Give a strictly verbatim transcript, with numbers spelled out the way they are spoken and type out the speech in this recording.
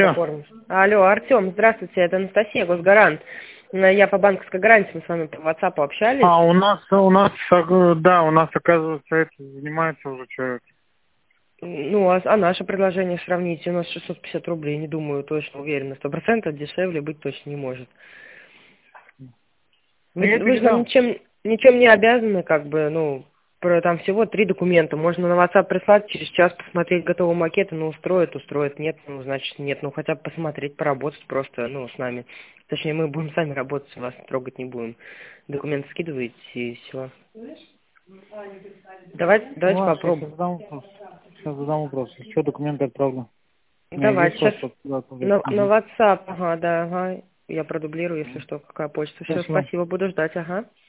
оформишь. Алло, Артем, здравствуйте, это Анастасия, Госгарант. Я по банковской гарантии, мы с вами по WhatsApp общались. А, у нас, у нас, да, у нас, оказывается, это занимается уже человек. Ну, а, а наше предложение сравните, у нас шестьсот пятьдесят рублей, не думаю, точно уверена, сто процентов дешевле быть точно не может. Вы, Я вы же нам передам. ничем, ничем не обязаны, как бы, ну, про там всего три документа. Можно на WhatsApp прислать, через час посмотреть готовые макеты, ну, устроит, устроит, нет, ну, значит, нет. Ну, хотя бы посмотреть, поработать просто, ну, с нами. Точнее, мы будем сами работать, вас трогать не будем. Документы скидываете и все. Давайте, Ну, давайте ладно, сейчас я попробуем. задам вопрос. Сейчас задам вопрос. Еще документы отправлю. У меня Давайте, есть сейчас WhatsApp, да, тоже. на, на Угу. WhatsApp, ага, да, ага. Я продублирую, если что, какая почта. Все, Спасибо. спасибо, буду ждать, ага.